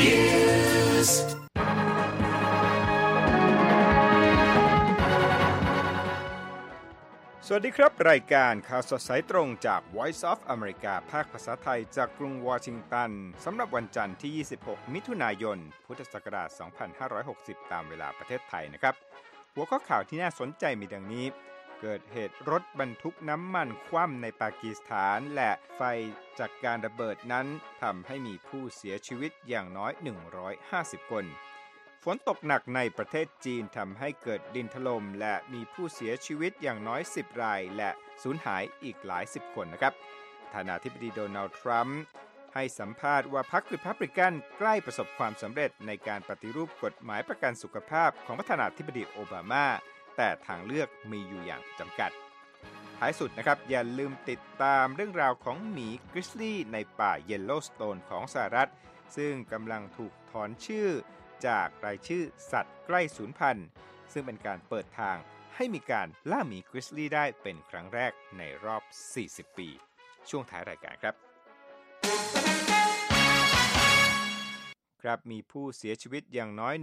Newsสวัสดีครับรายการข่าวสดสายตรงจาก Voice of America ภาคภาษาไทยจากกรุงวอชิงตันสำหรับวันจันทร์ที่ 26 มิถุนายน พุทธศักราช 2560 ตามเวลาประเทศไทยนะครับหัวข้อข่าวที่น่าสนใจมีดังนี้เกิดเหตุรถบรรทุกน้ำมันคว่ำในปากีสถานและไฟจากการระเบิดนั้นทำให้มีผู้เสียชีวิตอย่างน้อย150คนฝนตกหนักในประเทศจีนทำให้เกิดดินถล่มและมีผู้เสียชีวิตอย่างน้อย10รายและสูญหายอีกหลาย10คนนะครับประธานาธิบดีโดนัลด์ทรัมป์ให้สัมภาษณ์ว่าพรรครีพับลิกันใกล้ประสบความสำเร็จในการปฏิรูปกฎหมายประกันสุขภาพของประธานาธิบดีโอบามาแต่ทางเลือกมีอยู่อย่างจำกัดท้ายสุดนะครับอย่าลืมติดตามเรื่องราวของหมีกริซลี่ในป่าเยลโลว์สโตนของสหรัฐซึ่งกำลังถูกถอนชื่อจากรายชื่อสัตว์ใกล้สูญพันธุ์ซึ่งเป็นการเปิดทางให้มีการล่าหมีกริซลี่ได้เป็นครั้งแรกในรอบ40ปีช่วงท้ายรายการครับมีผู้เสียชีวิตอย่างน้อย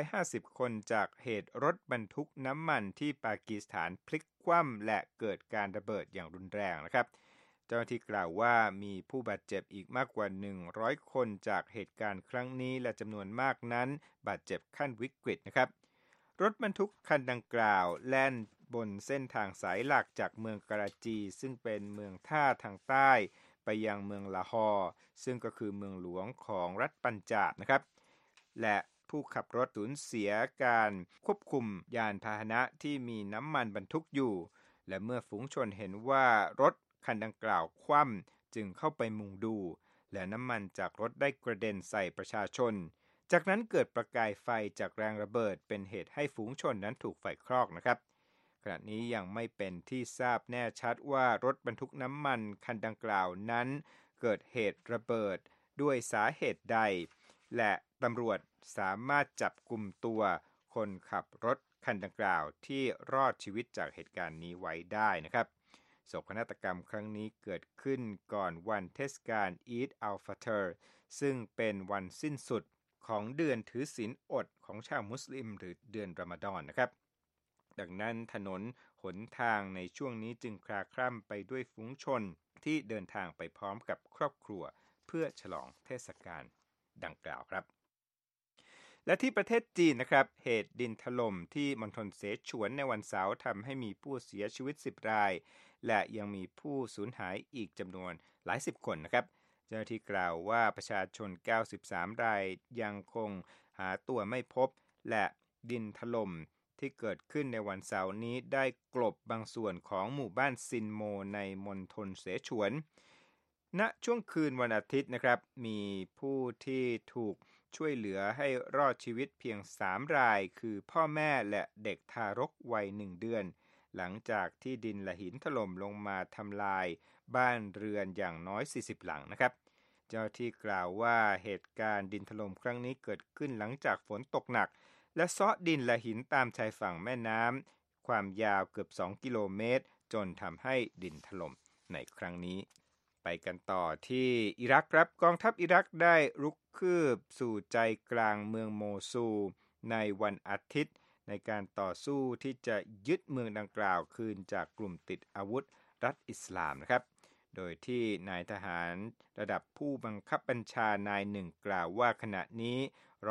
150คนจากเหตุรถบรรทุกน้ำมันที่ปากีสถานพลิกคว่ำและเกิดการระเบิดอย่างรุนแรงนะครับเจ้าหน้าที่กล่าวว่ามีผู้บาดเจ็บอีกมากกว่า100คนจากเหตุการณ์ครั้งนี้และจำนวนมากนั้นบาดเจ็บขั้นวิกฤตนะครับรถบรรทุกคันดังกล่าวแล่นบนเส้นทางสายหลักจากเมืองกราจีซึ่งเป็นเมืองท่าทางใต้ไปยังเมืองลาฮอร์ซึ่งก็คือเมืองหลวงของรัฐปัญจาบนะครับและผู้ขับรถสูญเสียการควบคุมยานพาหนะที่มีน้ำมันบรรทุกอยู่และเมื่อฝูงชนเห็นว่ารถคันดังกล่าวคว่ำจึงเข้าไปมุงดูและน้ำมันจากรถได้กระเด็นใส่ประชาชนจากนั้นเกิดประกายไฟจากแรงระเบิดเป็นเหตุให้ฝูงชนนั้นถูกไฟคลอกนะครับขณะนี้ยังไม่เป็นที่ทราบแน่ชัดว่ารถบรรทุกน้ำมันคันดังกล่าวนั้นเกิดเหตุระเบิดด้วยสาเหตุใดและตำรวจสามารถจับกุมตัวคนขับรถคันดังกล่าวที่รอดชีวิตจากเหตุการณ์นี้ไว้ได้นะครับโศกนาฏกรรมครั้งนี้เกิดขึ้นก่อนวันเทศกาลอีดอัลฟัตรซึ่งเป็นวันสิ้นสุดของเดือนถือศีลอดของชาวมุสลิมหรือเดือนรอมฎอนนะครับดังนั้นถนนหนทางในช่วงนี้จึงคลาคล่ำไปด้วยฝูงชนที่เดินทางไปพร้อมกับครอบครัวเพื่อฉลองเทศกาลดังกล่าวครับและที่ประเทศจีนนะครับเหตุดินถล่มที่มณฑลเสฉวนในวันเสาร์ทำให้มีผู้เสียชีวิต10รายและยังมีผู้สูญหายอีกจำนวนหลายสิบคนนะครับเจ้าหน้าที่กล่าวว่าประชาชน93รายยังคงหาตัวไม่พบและดินถล่มที่เกิดขึ้นในวันเสาร์นี้ได้กลบบางส่วนของหมู่บ้านซินโมในมณฑลเสฉวนณช่วงคืนวันอาทิตย์นะครับมีผู้ที่ถูกช่วยเหลือให้รอดชีวิตเพียง3รายคือพ่อแม่และเด็กทารกวัย1เดือนหลังจากที่ดินและหินถล่มลงมาทำลายบ้านเรือนอย่างน้อย40หลังนะครับเจ้าหน้าที่กล่าวว่าเหตุการณ์ดินถล่มครั้งนี้เกิดขึ้นหลังจากฝนตกหนักและเซาะดินและหินตามชายฝั่งแม่น้ำความยาวเกือบ2กิโลเมตรจนทำให้ดินถล่มในครั้งนี้ไปกันต่อที่อิรักครับกองทัพอิรักได้รุกคืบสู่ใจกลางเมืองโมซูลในวันอาทิตย์ในการต่อสู้ที่จะยึดเมืองดังกล่าวคืนจากกลุ่มติดอาวุธรัฐอิสลามนะครับโดยที่นายทหารระดับผู้บังคับบัญชานายหนึ่งกล่าวว่าขณะนี้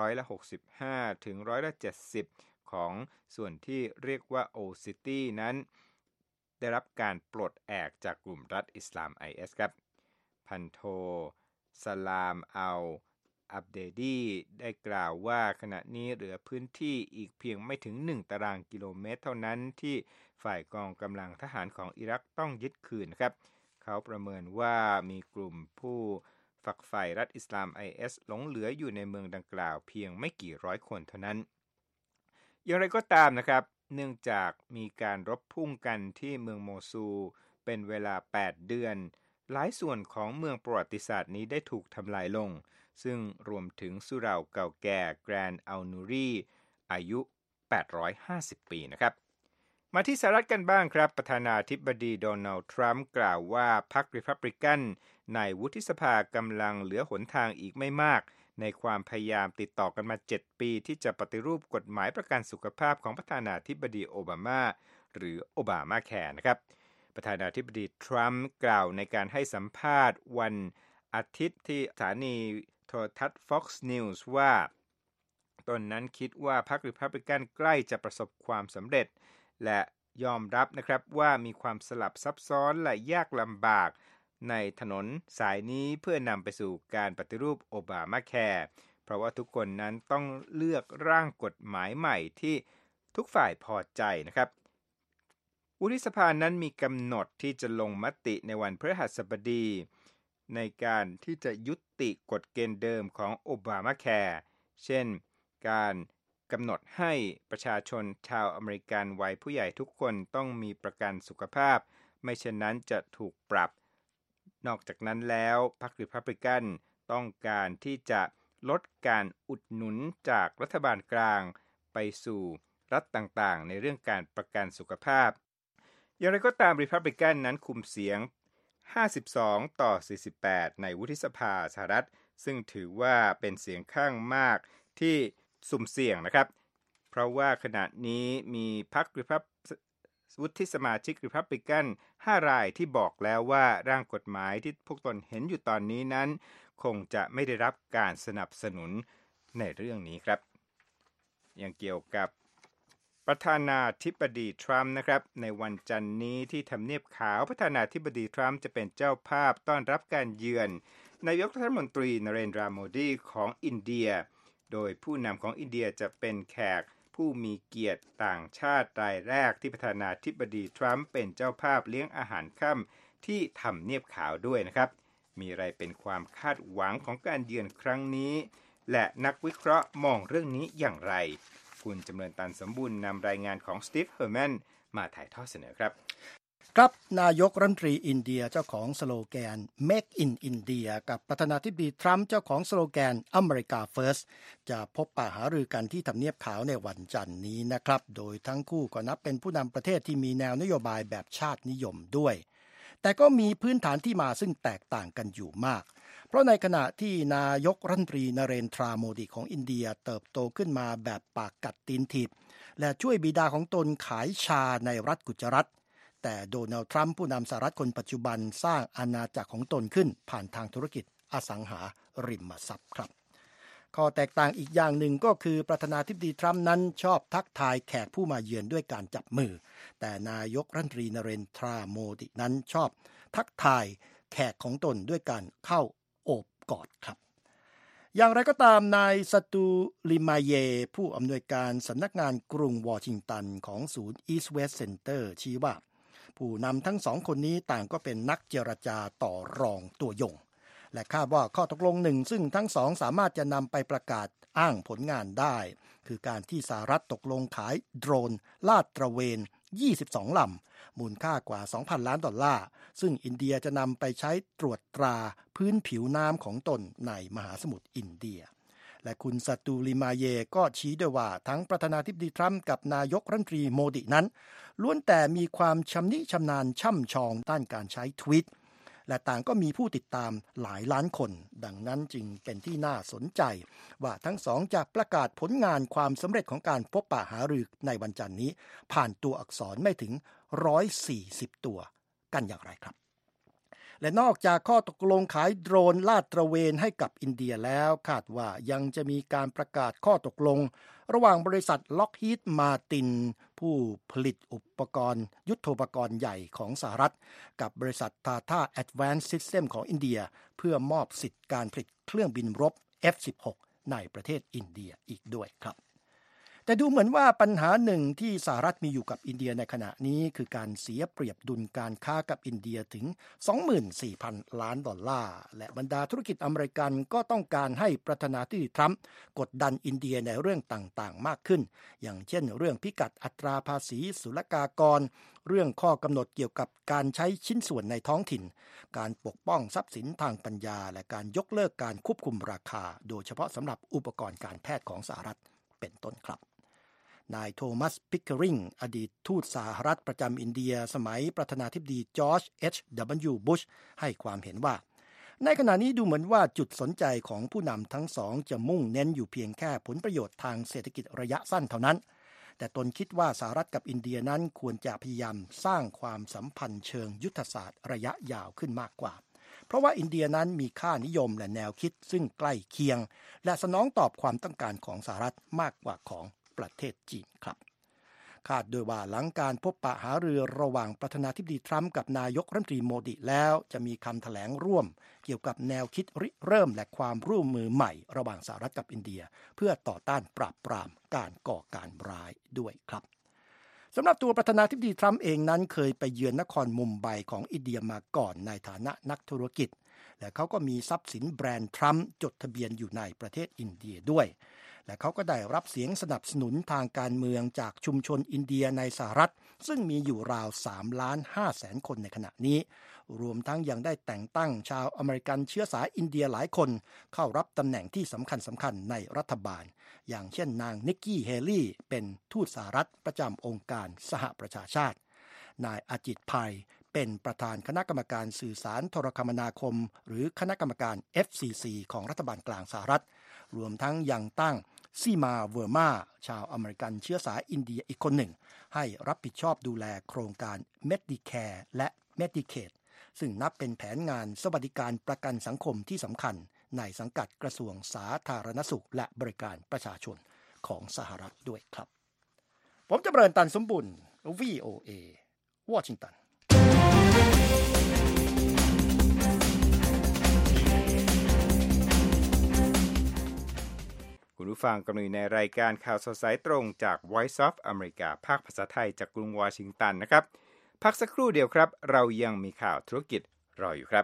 65%ถึง70%ของส่วนที่เรียกว่าโอซิตี้นั้นได้รับการปลดแอกจากกลุ่มรัฐอิสลาม IS ครับพันโทสลามอับเดดีได้กล่าวว่าขณะนี้เหลือพื้นที่อีกเพียงไม่ถึง1ตารางกิโลเมตรเท่านั้นที่ฝ่ายกองกำลังทหารของอิรักต้องยึดคืนครับเขาประเมินว่ามีกลุ่มผู้ฝักใฝ่รัฐอิสลาม IS หลงเหลืออยู่ในเมืองดังกล่าวเพียงไม่กี่ร้อยคนเท่านั้นอย่างไรก็ตามนะครับเนื่องจากมีการรบพุ่งกันที่เมืองโมซูลเป็นเวลา8เดือนหลายส่วนของเมืองประวัติศาสตร์นี้ได้ถูกทำลายลงซึ่งรวมถึงสุเหร่าเก่าแก่แกรนด์อัลนูรีอายุ850ปีนะครับมาที่สหรัฐกันบ้างครับประธานาธิบดีโดนัลด์ทรัมป์กล่าวว่าพรรครีพับลิกันในวุฒิสภากำลังเหลือหนทางอีกไม่มากในความพยายามติดต่อกันมา7 ปีที่จะปฏิรูปกฎหมายประกันสุขภาพของประธานาธิบดีโอบามาหรือโอบามาแคร์นะครับประธานาธิบดีทรัมป์กล่าวในการให้สัมภาษณ์วันอาทิตย์ที่สถานีโทรทัศน์ Fox News ว่าตนนั้นคิดว่าพรรครีพับลิกันใกล้จะประสบความสำเร็จและยอมรับนะครับว่ามีความสลับซับซ้อนและยากลำบากในถนนสายนี้เพื่อนำไปสู่การปฏิรูปโอบามาแคร์เพราะว่าทุกคนนั้นต้องเลือกร่างกฎหมายใหม่ที่ทุกฝ่ายพอใจนะครับวุฒิสภานั้นมีกำหนดที่จะลงมติในวันพฤหัสบดีในการที่จะยุติกฎเกณฑ์เดิมของโอบามาแคร์เช่นการกำหนดให้ประชาชนชาวอเมริกันวัยผู้ใหญ่ทุกคนต้องมีประกันสุขภาพไม่เช่นนั้นจะถูกปรับนอกจากนั้นแล้วพรรครีพับลิกันต้องการที่จะลดการอุดหนุนจากรัฐบาลกลางไปสู่รัฐต่างๆในเรื่องการประกันสุขภาพอย่างไรก็ตามรีพับลิกันนั้นคุมเสียง52 ต่อ 48ในวุฒิสภาสหรัฐซึ่งถือว่าเป็นเสียงข้างมากที่สุ่มเสี่ยงนะครับเพราะว่าขณะนี้มีพรรควุฒิสมาชิกรีพับลิกัน5 รายที่บอกแล้วว่าร่างกฎหมายที่พวกตนเห็นอยู่ตอนนี้นั้นคงจะไม่ได้รับการสนับสนุนในเรื่องนี้ครับยังเกี่ยวกับประธานาธิบดีทรัมป์นะครับในวันจันทร์นี้ที่ทำเนียบขาวประธานาธิบดีทรัมป์จะเป็นเจ้าภาพต้อนรับการเยือนนายกรัฐมนตรีนเรนทราโมดีของอินเดียโดยผู้นำของอินเดียจะเป็นแขกผู้มีเกียรติต่างชาติรายแรกที่ประธานาธิบดีทรัมป์เป็นเจ้าภาพเลี้ยงอาหารค่ำที่ทำเนียบขาวด้วยนะครับมีอะไรเป็นความคาดหวังของการเยือนครั้งนี้และนักวิเคราะห์มองเรื่องนี้อย่างไรคุณจำเริญตันสมบูรณ์นำรายงานของสตีฟเฮอร์แมนมาถ่ายทอดเสนอครับครับนายกรัฐมนตรีอินเดียเจ้าของสโลแกน Make in India กับประธานาธิบดีทรัมป์เจ้าของสโลแกน America First จะพบปะหารือกันที่ทำเนียบขาวในวันจันทร์นี้นะครับโดยทั้งคู่ก็นับเป็นผู้นำประเทศที่มีแนวนโยบายแบบชาตินิยมด้วยแต่ก็มีพื้นฐานที่มาซึ่งแตกต่างกันอยู่มากเพราะในขณะที่นายกรัฐมนตรีนเรนทราโมดีของอินเดียเติบโตขึ้นมาแบบปากกัดตีนถีบและช่วยบิดาของตนขายชาในรัฐกุจรัตแต่โดนัลด์ทรัมป์ผู้นำสหรัฐคนปัจจุบันสร้างอาณาจักรของตนขึ้นผ่านทางธุรกิจอสังหาริมทรัพย์ครับข้อแตกต่างอีกอย่างหนึ่งก็คือประธานาธิบดีทรัมป์นั้นชอบทักทายแขกผู้มาเยือนด้วยการจับมือแต่นายกรัฐมนตรีนเรนทราโมดีนั้นชอบทักทายแขกของตนด้วยการเข้าโอบกอดครับอย่างไรก็ตามนายสตูลิมาเยผู้อำนวยการสำนักงานกรุงวอชิงตันของศูนย์ East West Center ชี้ว่าผู้นำทั้ง2 คนนี้ต่างก็เป็นนักเจรจาต่อรองตัวยงและคาดว่าข้อตกลงหนึ่งซึ่งทั้ง2สามารถจะนำไปประกาศอ้างผลงานได้คือการที่สหรัฐตกลงขายโดรนลาดตระเวน22 ลำมูลค่ากว่า $2,000 ล้านซึ่งอินเดียจะนำไปใช้ตรวจตราพื้นผิวน้ำของตนในมหาสมุทรอินเดียและคุณสตูลิมาเยก็ชี้ด้วยว่าทั้งประธานาธิบดีทรัมป์กับนายกรัฐมนตรีโมดินั้นล้วนแต่มีความชำนิชำนาญช่ำชองด้านการใช้ทวิตและต่างก็มีผู้ติดตามหลายล้านคนดังนั้นจึงเป็นที่น่าสนใจว่าทั้งสองจะประกาศผลงานความสำเร็จของการพบปะหารือในวันจันทร์นี้ผ่านตัวอักษรไม่ถึง140 ตัวกันอย่างไรครับและนอกจากข้อตกลงขายโดรนลาดตระเวนให้กับอินเดียแล้วคาดว่ายังจะมีการประกาศข้อตกลงระหว่างบริษัท Lockheed Martin ผู้ผลิตอุปกรณ์ยุทโธปกรณ์ใหญ่ของสหรัฐกับบริษัท Tata Advanced System ของอินเดียเพื่อมอบสิทธิการผลิตเครื่องบินรบ F-16 ในประเทศอินเดียอีกด้วยครับแต่ดูเหมือนว่าปัญหาหนึ่งที่สหรัฐมีอยู่กับอินเดียในขณะนี้คือการเสียเปรียบดุลการค้ากับอินเดียถึง 24,000 ล้านดอลลาร์และบรรดาธุรกิจอเมริกันก็ต้องการให้ประธานาธิบดีทรัมป์กดดันอินเดียในเรื่องต่างๆมากขึ้นอย่างเช่นเรื่องพิกัดอัตราภาษีศุลกากรเรื่องข้อกำหนดเกี่ยวกับการใช้ชิ้นส่วนในท้องถิ่นการปกป้องทรัพย์สินทางปัญญาและการยกเลิกการควบคุมราคาโดยเฉพาะสำหรับอุปกรณ์การแพทย์ของสหรัฐเป็นต้นครับนายโทมัส พิกเกอริงอดีตทูตสหรัฐประจำอินเดียสมัยประธานาธิบดีจอร์จ H.W. บุชให้ความเห็นว่าในขณะนี้ดูเหมือนว่าจุดสนใจของผู้นำทั้งสองจะมุ่งเน้นอยู่เพียงแค่ผลประโยชน์ทางเศรษฐกิจระยะสั้นเท่านั้นแต่ตนคิดว่าสหรัฐกับอินเดียนั้นควรจะพยายามสร้างความสัมพันธ์เชิงยุทธศาสตร์ระยะยาวขึ้นมากกว่าเพราะว่าอินเดียนั้นมีค่านิยมและแนวคิดซึ่งใกล้เคียงและสนองตอบความต้องการของสหรัฐมากกว่าของประเทศจีนครับคาดโดยว่าหลังการพบปะหารือระหว่างประธานาธิบดีทรัมป์กับนายกรัฐมนตรีโมดิแล้วจะมีคำแถลงร่วมเกี่ยวกับแนวคิดริเริ่มและความร่วมมือใหม่ระหว่างสหรัฐกับอินเดียเพื่อต่อต้านปราบปรามการก่อการร้ายด้วยครับสำหรับตัวประธานาธิบดีทรัมป์เองนั้นเคยไปเยือนนครมุมไบของอินเดียมาก่อนในฐานะนักธุรกิจและเขาก็มีทรัพย์สินแบรนด์ทรัมป์จดทะเบียนอยู่ในประเทศอินเดียด้วยและเขาก็ได้รับเสียงสนับสนุนทางการเมืองจากชุมชนอินเดียในสหรัฐซึ่งมีอยู่ราว 3,500,000 คนในขณะนี้รวมทั้งยังได้แต่งตั้งชาวอเมริกันเชื้อสายอินเดียหลายคนเข้ารับตำแหน่งที่สำคัญในรัฐบาลอย่างเช่นนางนิกกี้เฮลี่เป็นทูตสหรัฐประจำองค์การสหประชาชาตินายอาจิตภัยเป็นประธานคณะกรรมการสื่อสารโทรคมนาคมหรือคณะกรรมการ FCC ของรัฐบาลกลางสหรัฐรวมทั้งยังตั้งซีมาเวอร์มาชาวอเมริกันเชื้อสายอินเดียอีกคนหนึ่งให้รับผิดชอบดูแลโครงการ Medicare และ Medicaid ซึ่งนับเป็นแผนงานสวัสดิการประกันสังคมที่สำคัญในสังกัดกระทรวงสาธารณสุขและบริการประชาชนของสหรัฐด้วยครับผมจำเริญตันสมบุญ VOA วอชิงตันคุณผู้ฟังกำลังอยู่ในรายการข่าวสดสายตรงจาก Voice of America ภาคภาษาไทยจากกรุงวอชิงตันนะครับพักสักครู่เดียวครับเรายังมีข่าวธุรกิจรออยู่ครับ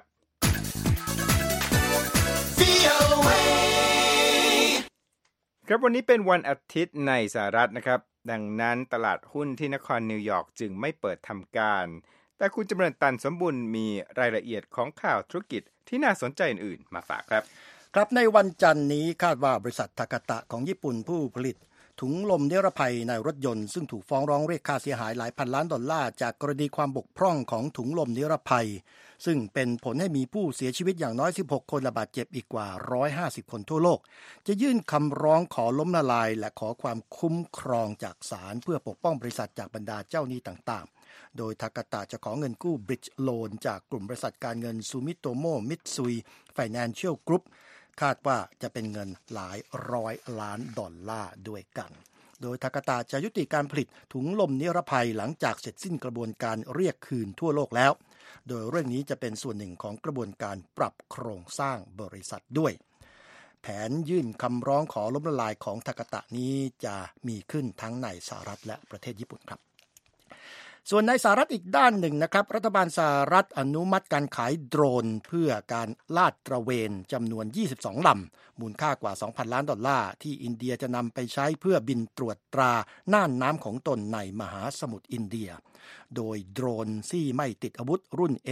ครับวันนี้เป็นวันอาทิตย์ในสหรัฐนะครับดังนั้นตลาดหุ้นที่นครนิวยอร์กจึงไม่เปิดทำการแต่คุณจำเริญตันสมบุญมีรายละเอียดของข่าวธุรกิจที่น่าสนใจอื่นๆมาฝากครับครับในวันจันทร์นี้คาดว่าบริษัททากาตะของญี่ปุ่นผู้ผลิตถุงลมนิรภัยในรถยนต์ซึ่งถูกฟ้องร้องเรียกค่าเสียหายหลายพันล้านดอลลาร์จากกรณีความบกพร่องของถุงลมนิรภัยซึ่งเป็นผลให้มีผู้เสียชีวิตอย่างน้อย16คนและบาดเจ็บอีกกว่า150คนทั่วโลกจะยื่นคำร้องขอล้มละลายและขอความคุ้มครองจากศาลเพื่อปกป้องบริษัทจากบรรดาเจ้าหนี้ต่างๆโดยทากาตะจะขอเงินกู้ Bridge Loan จากกลุ่มบริษัทการเงิน Sumitomo Mitsui Financial Groupคาดว่าจะเป็นเงินหลายร้อยล้านดอลลาร์ด้วยกันโดยทากาตะจะยุติการผลิตถุงลมนิรภัยหลังจากเสร็จสิ้นกระบวนการเรียกคืนทั่วโลกแล้วโดยเรื่องนี้จะเป็นส่วนหนึ่งของกระบวนการปรับโครงสร้างบริษัทด้วยแผนยื่นคำร้องขอล้มละลายของทากาตะนี้จะมีขึ้นทั้งในสหรัฐและประเทศญี่ปุ่นครับส่วนในสหรัฐอีกด้านหนึ่งนะครับรัฐบาลสหรัฐอนุมัติการขายโดรนเพื่อการลาดตระเวนจำนวน22ลำมูลค่ากว่า 2,000 ล้านดอลลาร์ที่อินเดียจะนำไปใช้เพื่อบินตรวจตราน่านน้ำของตนในมหาสมุทรอินเดียโดยโดรนที่ไม่ติดอาวุธรุ่น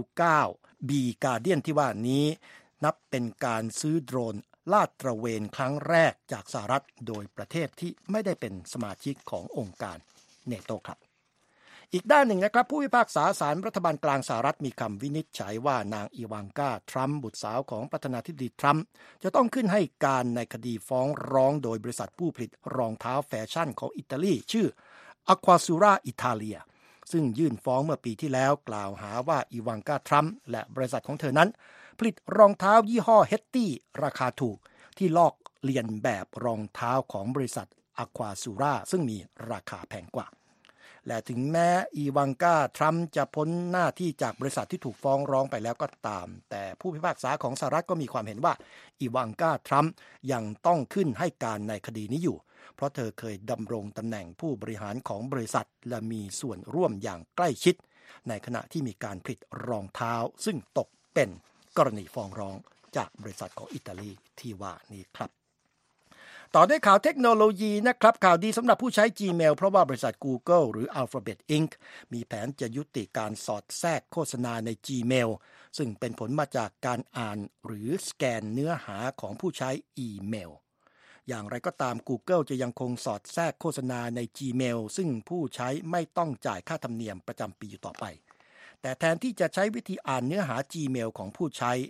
MQ-9B Guardian ที่ว่านี้นับเป็นการซื้อโดรนลาดตระเวนครั้งแรกจากสหรัฐโดยประเทศที่ไม่ได้เป็นสมาชิกขององค์การเนโตครับอีกด้านหนึ่งนะครับผู้พิพากษาศาลรัฐบาลกลางสหรัฐมีคำวินิจฉัยว่านางอีวานกาทรัมป์บุตรสาวของประธานาธิบดีทรัมป์จะต้องขึ้นให้การในคดีฟ้องร้องโดยบริษัทผู้ผลิตรองเท้าแฟชั่นของอิตาลีชื่อ Aquazzura Italia ซึ่งยื่นฟ้องเมื่อปีที่แล้วกล่าวหาว่าอีวานกาทรัมป์และบริษัทของเธอนั้นผลิตรองเท้ายี่ห้อเฮตตี้ราคาถูกที่ลอกเลียนแบบรองเท้าของบริษัท Aquazzura ซึ่งมีราคาแพงกว่าและถึงแม้อีวานกาทรัมป์จะพ้นหน้าที่จากบริษัทที่ถูกฟ้องร้องไปแล้วก็ตามแต่ผู้พิพากษาของสหรัฐก็มีความเห็นว่าอีวานกาทรัมป์ยังต้องขึ้นให้การในคดีนี้อยู่เพราะเธอเคยดำรงตำแหน่งผู้บริหารของบริษัทและมีส่วนร่วมอย่างใกล้ชิดในขณะที่มีการผลิตรองเท้าซึ่งตกเป็นกรณีฟ้องร้องจากบริษัทของอิตาลีที่ว่านี้ครับต่อด้วยข่าวเทคโนโลยีนะครับข่าวดีสำหรับผู้ใช้ Gmail เพราะว่าบริษัท Google หรือ Alphabet Inc. มีแผนจะยุติการสอดแทรกโฆษณาใน Gmail ซึ่งเป็นผลมาจากการอ่านหรือสแกนเนื้อหาของผู้ใช้อีเมลอย่างไรก็ตาม Google จะยังคงสอดแทรกโฆษณาใน Gmail ซึ่งผู้ใช้ไม่ต้องจ่ายค่าธรรมเนียมประจำปีอยู่ต่อไปแต่แทนที่จะใช้วิธีอ่านเนื้อหา Gmail ของผู้ใช้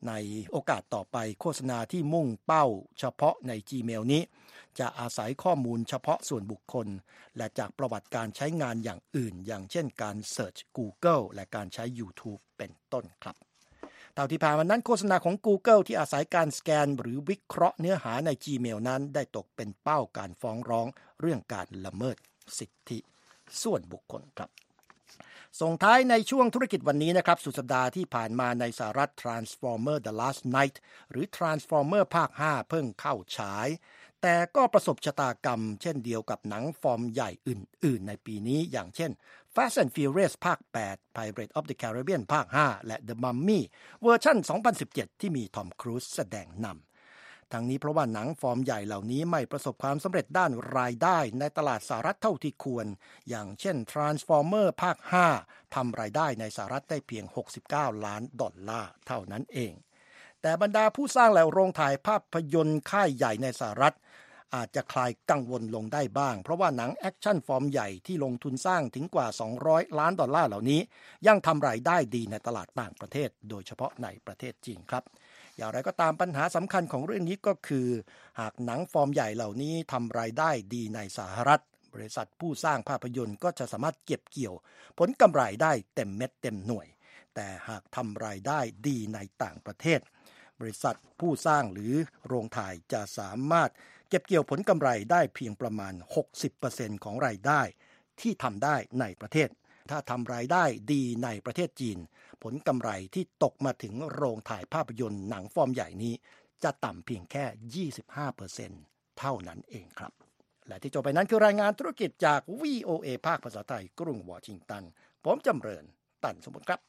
ในโอกาสต่อไปโฆษณาที่มุ่งเป้าเฉพาะใน Gmail นี้จะอาศัยข้อมูลเฉพาะส่วนบุคคลและจากประวัติการใช้งานอย่างอื่นอย่างเช่นการเสิร์ช Google และการใช้ YouTube เป็นต้นครับเท่าที่ผ่านมานั้นโฆษณาของ Google ที่อาศัยการสแกนหรือวิเคราะห์เนื้อหาใน Gmail นั้นได้ตกเป็นเป้าการฟ้องร้องเรื่องการละเมิดสิทธิส่วนบุคคลครับส่งท้ายในช่วงธุรกิจวันนี้นะครับสุดสัปดาห์ที่ผ่านมาในสหรัฐ Transformer The Last Night หรือ Transformer ภาค 5 เพิ่งเข้าฉายแต่ก็ประสบชะตากรรมเช่นเดียวกับหนังฟอร์มใหญ่อื่นๆในปีนี้อย่างเช่น Fast and Furious ภาค 8 Pirates of the Caribbean ภาค 5 และ The Mummy เวอร์ชัน 2017 ที่มีทอมครูซแสดงนำทั้งนี้เพราะว่าหนังฟอร์มใหญ่เหล่านี้ไม่ประสบความสำเร็จด้านรายได้ในตลาดสหรัฐเท่าที่ควรอย่างเช่น Transformer ภาค 5 ทำรายได้ในสหรัฐได้เพียง$69 ล้านเท่านั้นเองแต่บรรดาผู้สร้างและโรงถ่ายภาพยนตร์ค่ายใหญ่ในสหรัฐอาจจะคลายกังวลลงได้บ้างเพราะว่าหนังแอคชั่นฟอร์มใหญ่ที่ลงทุนสร้างถึงกว่า$200 ล้านเหล่านี้ยังทำรายได้ดีในตลาดต่างประเทศโดยเฉพาะในประเทศจีนครับอย่างไรก็ตามปัญหาสำคัญของเรื่องนี้ก็คือหากหนังฟอร์มใหญ่เหล่านี้ทำรายได้ดีในสหรัฐบริษัทผู้สร้างภาพยนตร์ก็จะสามารถเก็บเกี่ยวผลกำไรได้เต็มเม็ดเต็มหน่วยแต่หากทำรายได้ดีในต่างประเทศบริษัทผู้สร้างหรือโรงถ่ายจะสามารถเก็บเกี่ยวผลกำไรได้เพียงประมาณ 60% ของรายได้ที่ทำได้ในประเทศถ้าทำรายได้ดีในประเทศจีนผลกำไรที่ตกมาถึงโรงถ่ายภาพยนตร์หนังฟอร์มใหญ่นี้จะต่ำเพียงแค่ 25% เท่านั้นเองครับและที่จบไปนั้นคือรายงานธุรกิจจาก VOA ภาคภาษาไทยกรุงวอชิงตันผมจำเริญตันสมบูรณ์ครับ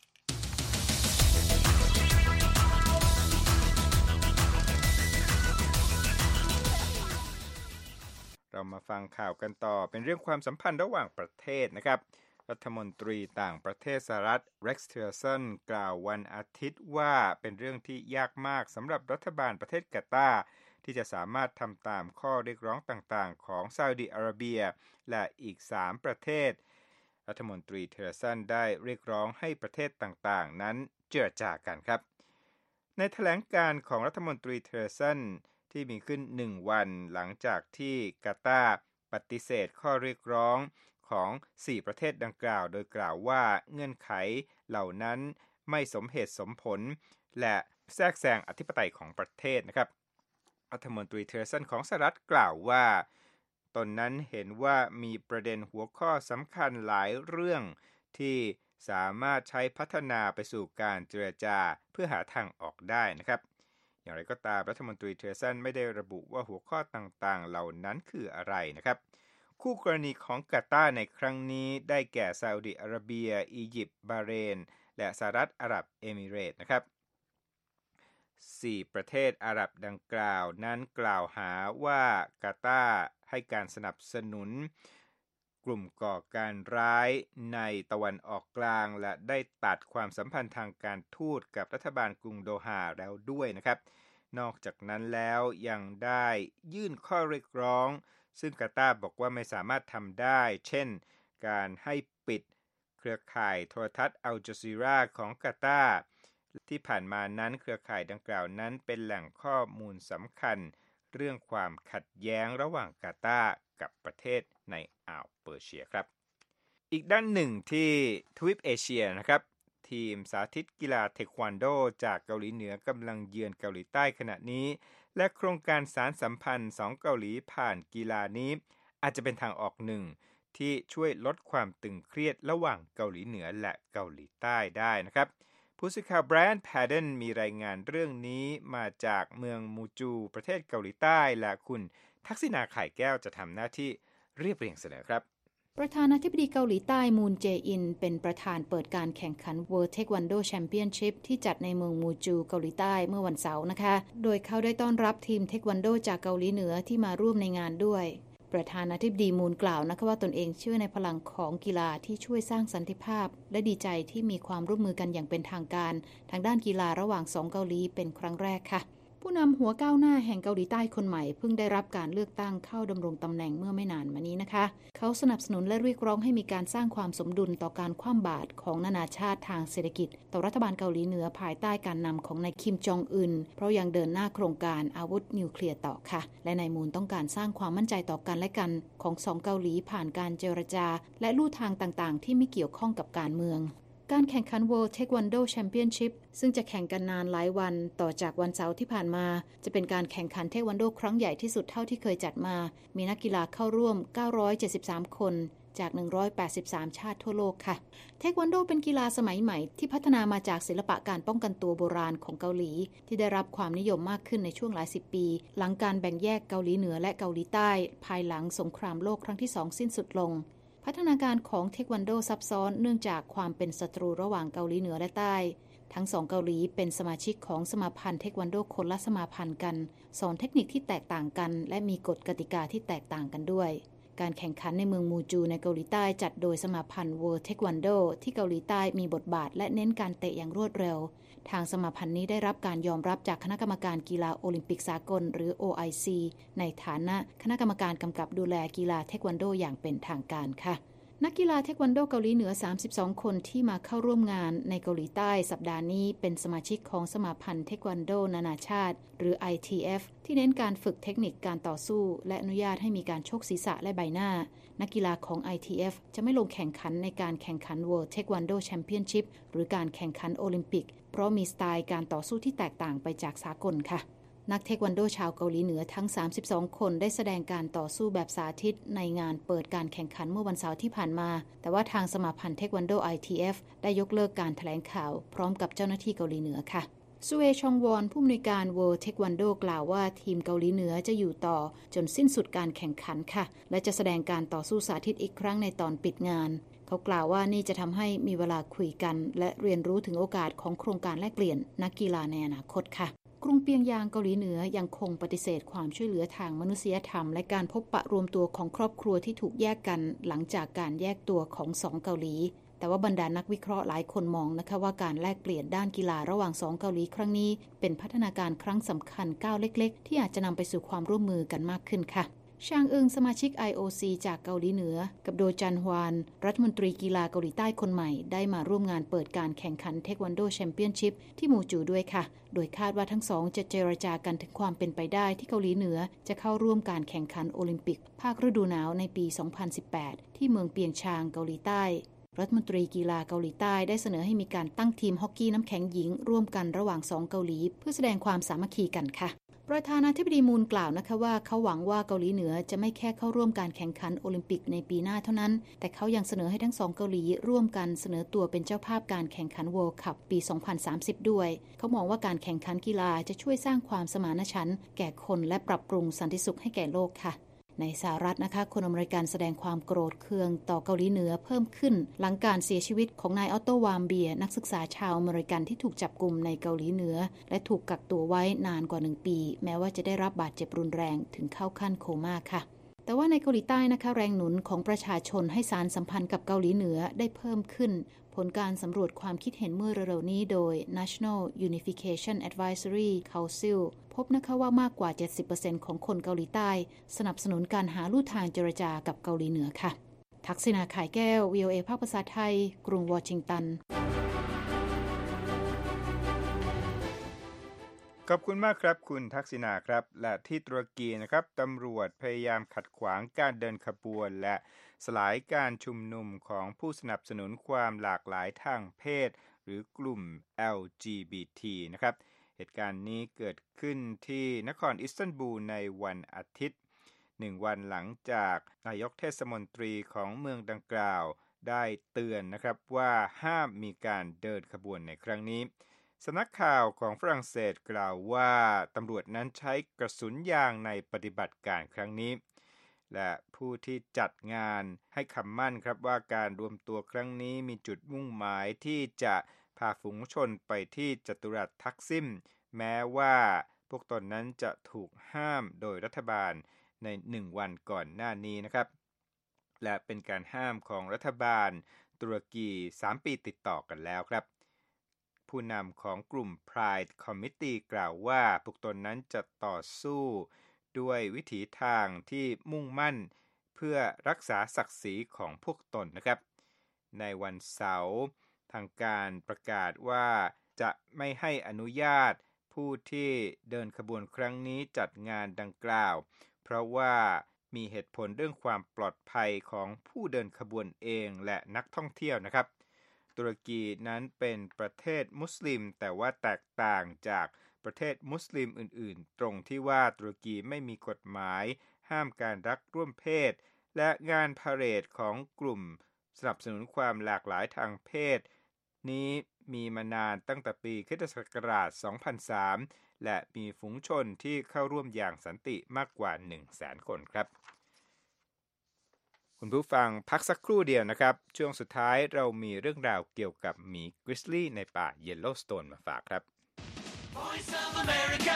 เรามาฟังข่าวกันต่อเป็นเรื่องความสัมพันธ์ระหว่างประเทศนะครับรัฐมนตรีต่างประเทศสหรัฐเร็กซ์ ทิลเลอร์สันกล่าววันอาทิตย์ว่าเป็นเรื่องที่ยากมากสำหรับรัฐบาลประเทศกาตาร์ที่จะสามารถทำตามข้อเรียกร้องต่างๆของซาอุดิอาระเบียและอีก3ประเทศรัฐมนตรีทิลเลอร์สันได้เรียกร้องให้ประเทศต่างๆนั้นเจรจากันครับในแถลงการของรัฐมนตรีทิลเลอร์สันที่มีขึ้น1วันหลังจากที่กาตาร์ปฏิเสธข้อเรียกร้องของ4ประเทศดังกล่าวโดยกล่าวว่าเงื่อนไขเหล่านั้นไม่สมเหตุสมผลและแทรกแซงอธิปไตยของประเทศนะครับรัฐมนตรีทิลเลอร์สันของสหรัฐกล่าวว่าตนนั้นเห็นว่ามีประเด็นหัวข้อสำคัญหลายเรื่องที่สามารถใช้พัฒนาไปสู่การเจรจาเพื่อหาทางออกได้นะครับอย่างไรก็ตามรัฐมนตรีทิลเลอร์สันไม่ได้ระบุว่าหัวข้อต่างๆเหล่านั้นคืออะไรนะครับคู่กรณีของกาตาร์ในครั้งนี้ได้แก่ซาอุดิอาระเบียอียิปต์บาห์เรนและสหรัฐอาหรับเอมิเรตส์นะครับ4ประเทศอาหรับดังกล่าวนั้นกล่าวหาว่ากาตาร์ให้การสนับสนุนกลุ่มก่อการร้ายในตะวันออกกลางและได้ตัดความสัมพันธ์ทางการทูตกับรัฐบาลกรุงโดฮาแล้วด้วยนะครับนอกจากนั้นแล้วยังได้ยื่นข้อเรียกร้องซึ่งกาตาร์บอกว่าไม่สามารถทำได้เช่นการให้ปิดเครือข่ายโทรทัศน์อัลจาซีราของกาตาร์ที่ผ่านมานั้นเครือข่ายดังกล่าวนั้นเป็นแหล่งข้อมูลสำคัญเรื่องความขัดแย้งระหว่างกาตาร์กับประเทศในอ่าวเปอร์เซียครับอีกด้านหนึ่งที่ทวีปเอเชียนะครับทีมสาธิตกีฬาเทควันโดจากเกาหลีเหนือกำลังเยือนเกาหลีใต้ขณะนี้และโครงการสานสัมพันธ์2เกาหลีผ่านกีฬานี้อาจจะเป็นทางออกหนึ่งที่ช่วยลดความตึงเครียดระหว่างเกาหลีเหนือและเกาหลีใต้ได้นะครับผู้สื่อข่าวแบรนด์แพดเดนมีรายงานเรื่องนี้มาจากเมืองมูจูประเทศเกาหลีใต้และคุณทักษิณาไข่แก้วจะทำหน้าที่เรียบเรียงเสนอครับประธานาธิบดีเกาหลีใต้มูนเจอินเป็นประธานเปิดการแข่งขัน World Taekwondo Championship ที่จัดในเมืองมูจูเกาหลีใต้เมื่อวันเสาร์นะคะโดยเขาได้ต้อนรับทีมเทควันโดจากเกาหลีเหนือที่มาร่วมในงานด้วยประธานาธิบดีมูนกล่าวนะคะว่าตนเองเชื่อในพลังของกีฬาที่ช่วยสร้างสันติภาพและดีใจที่มีความร่วมมือกันอย่างเป็นทางการทางด้านกีฬาระหว่าง2เกาหลีเป็นครั้งแรกค่ะผู้นำหัวก้าวหน้าแห่งเกาหลีใต้คนใหม่เพิ่งได้รับการเลือกตั้งเข้าดำรงตำแหน่งเมื่อไม่นานมานี้นะคะเขาสนับสนุนและเรียกร้องให้มีการสร้างความสมดุลต่อการคว่ำบาตรของนานาชาติทางเศรษฐกิจต่อรัฐบาลเกาหลีเหนือภายใต้การนำของนายคิมจองอึนเพราะยังเดินหน้าโครงการอาวุธนิวเคลียร์ต่อค่ะและนายมูนต้องการสร้างความมั่นใจต่อกันและกันของสองเกาหลีผ่านการเจรจาและลู่ทางต่างๆที่ไม่เกี่ยวข้องกับการเมืองการแข่งขัน World Taekwondo Championship ซึ่งจะแข่งกันนานหลายวันต่อจากวันเสาร์ที่ผ่านมาจะเป็นการแข่งขันเทควันโดครั้งใหญ่ที่สุดเท่าที่เคยจัดมามีนักกีฬาเข้าร่วม973คนจาก183ชาติทั่วโลกค่ะเทควันโดเป็นกีฬาสมัยใหม่ที่พัฒนามาจากศิลปะการป้องกันตัวโบราณของเกาหลีที่ได้รับความนิยมมากขึ้นในช่วงหลายสิบปีหลังการแบ่งแยกเกาหลีเหนือและเกาหลีใต้ภายหลังสงครามโลกครั้งที่2สิ้นสุดลงพัฒนาการของเทควันโดซับซ้อนเนื่องจากความเป็นศัตรูระหว่างเกาหลีเหนือและใต้ทั้งสองเกาหลีเป็นสมาชิกของสมาพันธ์เทควันโดคนละสมาพันธ์กันสอนเทคนิคที่แตกต่างกันและมีกฎกติกาที่แตกต่างกันด้วยการแข่งขันในเมืองมูจูในเกาหลีใต้จัดโดยสมาพันธ์ World Taekwondo ที่เกาหลีใต้มีบทบาทและเน้นการเตะอย่างรวดเร็วทางสมาพันธ์นี้ได้รับการยอมรับจากคณะกรรมการกีฬาโอลิมปิกสากลหรือ OIC ในฐานะคณะกรรมการกำกับดูแลกีฬาเทควันโดอย่างเป็นทางการค่ะนักกีฬาเทควันโดเกาหลีเหนือ32คนที่มาเข้าร่วมงานในเกาหลีใต้สัปดาห์นี้เป็นสมาชิกของสมาพันธ์เทควันโดนานาชาติหรือ ITF ที่เน้นการฝึกเทคนิคการต่อสู้และอนุญาตให้มีการชกศีรษะและใบหน้านักกีฬาของ ITF จะไม่ลงแข่งขันในการแข่งขัน World Taekwondo Championship หรือการแข่งขันโอลิมปิกเพราะมีสไตล์การต่อสู้ที่แตกต่างไปจากสากลค่ะนักเทควันโดชาวเกาหลีเหนือทั้ง32คนได้แสดงการต่อสู้แบบสาธิตในงานเปิดการแข่งขันเมื่อวันเสาร์ที่ผ่านมาแต่ว่าทางสมาพันธ์เทควันโด ITF ได้ยกเลิกการแถลงข่าวพร้อมกับเจ้าหน้าที่เกาหลีเหนือค่ะซูเอชองวอนผู้อำนวยการ World Taekwondo กล่าวว่าทีมเกาหลีเหนือจะอยู่ต่อจนสิ้นสุดการแข่งขันค่ะและจะแสดงการต่อสู้สาธิตอีกครั้งในตอนปิดงานเขากล่าวว่านี่จะทำให้มีเวลาคุยกันและเรียนรู้ถึงโอกาสของโครงการแลกเปลี่ยนนักกีฬาในอนาคตค่ะกรุงเปียงยางเกาหลีเหนือยังคงปฏิเสธความช่วยเหลือทางมนุษยธรรมและการพบปะรวมตัวของครอบครัวที่ถูกแยกกันหลังจากการแยกตัวของสองเกาหลีแต่ว่าบรรดานักวิเคราะห์หลายคนมองนะคะว่าการแลกเปลี่ยนด้านกีฬาระหว่างสองเกาหลีครั้งนี้เป็นพัฒนาการครั้งสำคัญก้าวเล็กๆที่อาจจะนำไปสู่ความร่วมมือกันมากขึ้นค่ะชางเอิงสมาชิก IOC จากเกาหลีเหนือกับโดจันฮวานรัฐมนตรีกีฬาเกาหลีใต้คนใหม่ได้มาร่วมงานเปิดการแข่งขันเทควันโดแชมเปี้ยนชิพที่มูจูด้วยค่ะโดยคาดว่าทั้งสองจะเจรจากันถึงความเป็นไปได้ที่เกาหลีเหนือจะเข้าร่วมการแข่งขันโอลิมปิกภาคฤดูหนาวในปี 2018 ที่เมืองเปียงชางเกาหลีใต้รัฐมนตรีกีฬาเกาหลีใต้ได้เสนอให้มีการตั้งทีมฮอกกี้น้ำแข็งหญิงร่วมกันระหว่างสองเกาหลีเพื่อแสดงความสามัคคีกันค่ะประธานาธิบดีมูนกล่าวนะคะว่าเขาหวังว่าเกาหลีเหนือจะไม่แค่เข้าร่วมการแข่งขันโอลิมปิกในปีหน้าเท่านั้นแต่เขายังเสนอให้ทั้งสองเกาหลีร่วมกันเสนอตัวเป็นเจ้าภาพการแข่งขัน World Cup ปี 2030 ด้วยเขามองว่าการแข่งขันกีฬาจะช่วยสร้างความสมานฉันท์แก่คนและปรับปรุงสันติสุขให้แก่โลกค่ะในสหรัฐนะคะคนอเมริกันแสดงความโกรธเคืองต่อเกาหลีเหนือเพิ่มขึ้นหลังการเสียชีวิตของนายออตโตวามเบียนักศึกษาชาวอเมริกันที่ถูกจับกุมในเกาหลีเหนือและถูกกักตัวไว้นานกว่า1ปีแม้ว่าจะได้รับบาดเจ็บรุนแรงถึงเข้าขั้นโคม่าค่ะแต่ว่าในเกาหลีใต้นะคะแรงหนุนของประชาชนให้สานสัมพันธ์กับเกาหลีเหนือได้เพิ่มขึ้นผลการสำรวจความคิดเห็นเมื่อเร็วๆนี้โดย National Unification Advisory Council พบนะคะว่ามากกว่า 70% ของคนเกาหลีใต้สนับสนุนการหาลู่ทางเจรจากับเกาหลีเหนือค่ะทักษิณา ข่ายแก้ว VOA ภาคภาษาไทยกรุงวอชิงตันขอบคุณมากครับคุณทักษิณาครับและที่ตุรกีนะครับตำรวจพยายามขัดขวางการเดินขบวนและสลายการชุมนุมของผู้สนับสนุนความหลากหลายทางเพศหรือกลุ่ม LGBT นะครับเหตุการณ์นี้เกิดขึ้นที่นครอิสตันบูลในวันอาทิตย์1วันหลังจากนายกเทศมนตรีของเมืองดังกล่าวได้เตือนนะครับว่าห้ามมีการเดินขบวนในครั้งนี้สำนักข่าวของฝรั่งเศสกล่าวว่าตำรวจนั้นใช้กระสุนยางในปฏิบัติการครั้งนี้และผู้ที่จัดงานให้คำมั่นครับว่าการรวมตัวครั้งนี้มีจุดมุ่งหมายที่จะพาฝูงชนไปที่จัตุรัสทักซิมแม้ว่าพวกตนนั้นจะถูกห้ามโดยรัฐบาลใน1วันก่อนหน้านี้นะครับและเป็นการห้ามของรัฐบาลตุรกี3ปีติดต่อกันแล้วครับผผู้นำของกลุ่ม Pride Committee กล่าวว่าพวกตนนั้นจะต่อสู้ด้วยวิถีทางที่มุ่งมั่นเพื่อรักษาศักดิ์ศรีของพวกตนนะครับในวันเสาร์ทางการประกาศว่าจะไม่ให้อนุญาตผู้ที่เดินขบวนครั้งนี้จัดงานดังกล่าวเพราะว่ามีเหตุผลเรื่องความปลอดภัยของผู้เดินขบวนเองและนักท่องเที่ยวนะครับตุรกีนั้นเป็นประเทศมุสลิมแต่ว่าแตกต่างจากประเทศมุสลิมอื่นๆตรงที่ว่าตุรกีไม่มีกฎหมายห้ามการรักร่วมเพศและงานพาเหรดของกลุ่มสนับสนุนความหลากหลายทางเพศนี้มีมานานตั้งแต่ปีค.ศ. 2003 และมีฝูงชนที่เข้าร่วมอย่างสันติมากกว่า 100,000 คนครับคุณผู้ฟังพักสักครู่เดียวนะครับช่วงสุดท้ายเรามีเรื่องราวเกี่ยวกับหมีกริซลี่ในป่าเยลโลว์สโตนมาฝากครับ Voice of America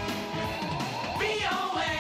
VOA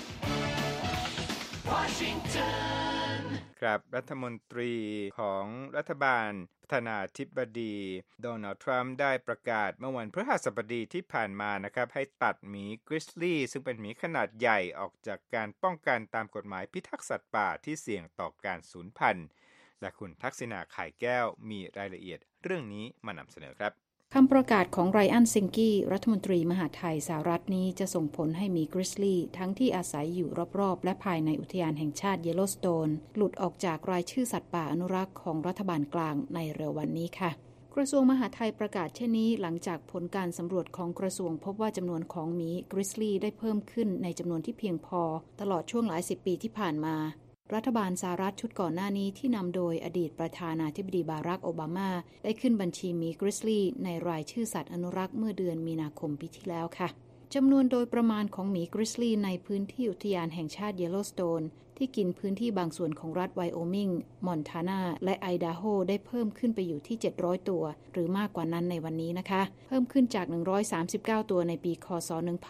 Washington ครับรัฐมนตรีของรัฐบาลประธานาธิบดีโดนัลด์ทรัมป์ได้ประกาศเมื่อวันพฤหัสบดีที่ผ่านมานะครับให้ตัดหมีกริซลี่ซึ่งเป็นหมีขนาดใหญ่ออกจากการป้องกันตามกฎหมายพิทักษ์สัตว์ป่าที่เสี่ยงต่อการสูญพันธุ์และคุณทักษิณาไข่แก้วมีรายละเอียดเรื่องนี้มานำเสนอครับคำประกาศของไรอันซิงกี้รัฐมนตรีมหาดไทยสหรัฐนี้จะส่งผลให้มีกริซลี่ทั้งที่อาศัยอยู่รอบๆและภายในอุทยานแห่งชาติเยลโลว์สโตนหลุดออกจากรายชื่อสัตว์ป่าอนุรักษ์ของรัฐบาลกลางในเร็ววันนี้ค่ะกระทรวงมหาดไทยประกาศเช่นนี้หลังจากผลการสำรวจของกระทรวงพบว่าจำนวนของหมีกริซลี่ได้เพิ่มขึ้นในจำนวนที่เพียงพอตลอดช่วงหลายสิบปีที่ผ่านมารัฐบาลสหรัฐชุดก่อนหน้านี้ที่นำโดยอดีตประธานาธิบดีบารักโอบามาได้ขึ้นบัญชีหมีกริซลี่ในรายชื่อสัตว์อนุรักษ์เมื่อเดือนมีนาคมปีที่แล้วค่ะจำนวนโดยประมาณของหมีกริซลี่ในพื้นที่อุทยานแห่งชาติเยลโลว์สโตนที่กินพื้นที่บางส่วนของรัฐไวโอมิงมอนทานาและไอดาโฮได้เพิ่มขึ้นไปอยู่ที่700ตัวหรือมากกว่านั้นในวันนี้นะคะเพิ่มขึ้นจาก139ตัวในปีค.ศ.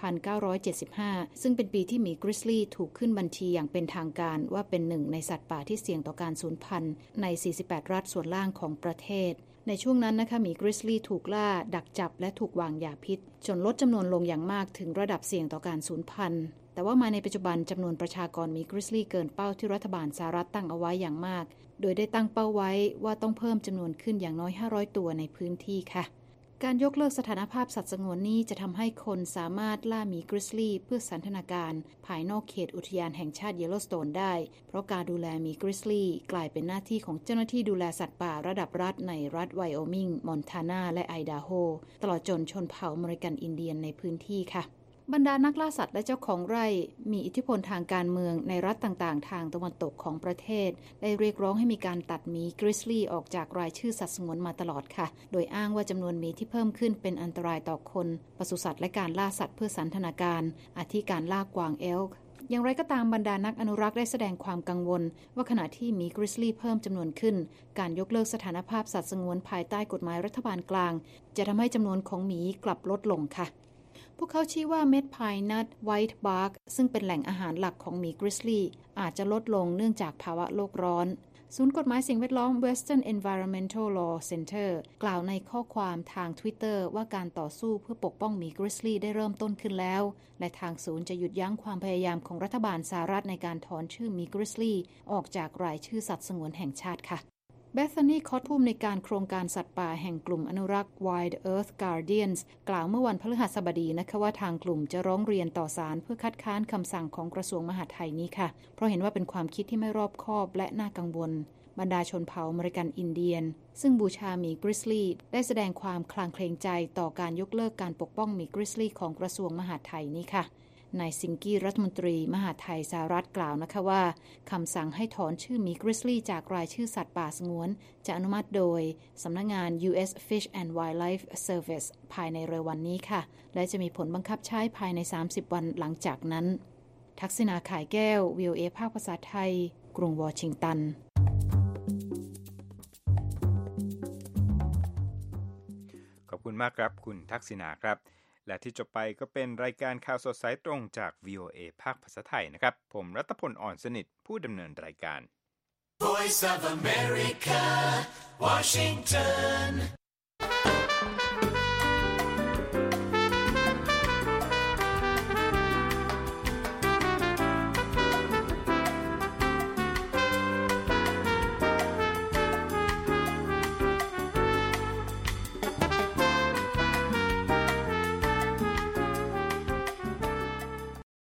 1975ซึ่งเป็นปีที่หมีกริซลี่ถูกขึ้นบัญชีอย่างเป็นทางการว่าเป็นหนึ่งในสัตว์ป่าที่เสี่ยงต่อการสูญพันธุ์ใน48รัฐส่วนล่างของประเทศในช่วงนั้นนะคะหมีกริซลี่ถูกล่าดักจับและถูกวางยาพิษจนลดจำนวนลงอย่างมากถึงระดับเสี่ยงต่อการสูญพันธุ์แต่ว่ามาในปัจจุบันจำนวนประชากรหมีกริซลี่เกินเป้าที่รัฐบาลสหรัฐตั้งเอาไว้อย่างมากโดยได้ตั้งเป้าไว้ว่าต้องเพิ่มจำนวนขึ้นอย่างน้อย500ตัวในพื้นที่ค่ะการยกเลิกสถานภาพสัตว์สงวนนี้จะทำให้คนสามารถล่าหมีกริซลี่เพื่อสันทนาการภายนอกเขตอุทยานแห่งชาติเยลโลว์สโตนได้เพราะการดูแลหมีกริซลี่กลายเป็นหน้าที่ของเจ้าหน้าที่ดูแลสัตว์ป่าระดับรัฐในรัฐไวโอมิงมอนทานาและไอดาโฮตลอดจนชนเผ่าอเมริกันอินเดียนในพื้นที่ค่ะบรรดานักล่าสัตว์และเจ้าของไร่มีอิทธิพลทางการเมืองในรัฐต่างๆทางตะวันตกของประเทศได้เรียกร้องให้มีการตัดหมีกริซลี่ออกจากรายชื่อสัตว์สงวนมาตลอดค่ะโดยอ้างว่าจำนวนหมีที่เพิ่มขึ้นเป็นอันตรายต่อคนปศุสัตว์และการล่าสัตว์เพื่อสันทนาการอาทิการล่ากวางเอลค์อย่างไรก็ตามบรรดานักอนุรักษ์ได้แสดงความกังวลว่าขณะที่หมีกริซลี่เพิ่มจำนวนขึ้นการยกเลิกสถานภาพสัตว์สงวนภายใต้กฎหมายรัฐบาลกลางจะทำให้จำนวนของหมีกลับลดลงค่ะพวกเขาชี้ว่าเม็ดพายนัทไวท์บาร์กซึ่งเป็นแหล่งอาหารหลักของหมีกริซลี่อาจจะลดลงเนื่องจากภาวะโลกร้อนศูนย์กฎหมายสิ่งแวดล้อม Western Environmental Law Center กล่าวในข้อความทาง Twitter ว่าการต่อสู้เพื่อปกป้องหมีกริซลี่ได้เริ่มต้นขึ้นแล้วและทางศูนย์จะหยุดยั้งความพยายามของรัฐบาลสหรัฐในการถอนชื่อหมีกริซลี่ออกจากรายชื่อสัตว์สงวนแห่งชาติค่ะเบธานีคอตผู้อำนวยการโครงการสัตว์ป่าแห่งกลุ่มอนุรักษ์ Wild Earth Guardians กล่าวเมื่อวันพฤหัสบดีนะคะว่าทางกลุ่มจะร้องเรียนต่อศาลเพื่อคัดค้านคำสั่งของกระทรวงมหาดไทยนี้ค่ะเพราะเห็นว่าเป็นความคิดที่ไม่รอบคอบและน่ากังวลบรรดาชนเผ่าอเมริกันอินเดียนซึ่งบูชาหมีกริซลี่ได้แสดงความคลางเคลงใจต่อการยกเลิกการปกป้องหมีกริซลี่ของกระทรวงมหาดไทยนี้ค่ะนายซิงกี้รัฐมนตรีมหาดไทยสหรัฐกล่าวนะคะว่าคำสั่งให้ถอนชื่อหมีกริซลี่จากรายชื่อสัตว์ป่าสงวนจะอนุมัติโดยสำนักงาน U.S. Fish and Wildlife Service ภายในเร็ววันนี้ค่ะและจะมีผลบังคับใช้ภายใน30วันหลังจากนั้นทักษิณาข่ายแก้ว VOA ภาคภาษาไทยกรุงวอชิงตันขอบคุณมากครับคุณทักษิณาครับและที่จบไปก็เป็นรายการข่าวสดสายตรงจาก VOA ภาคภาษาไทยนะครับผมรัตพล อ่อนสนิทผู้ดำเนินรายการ Voice of America Washington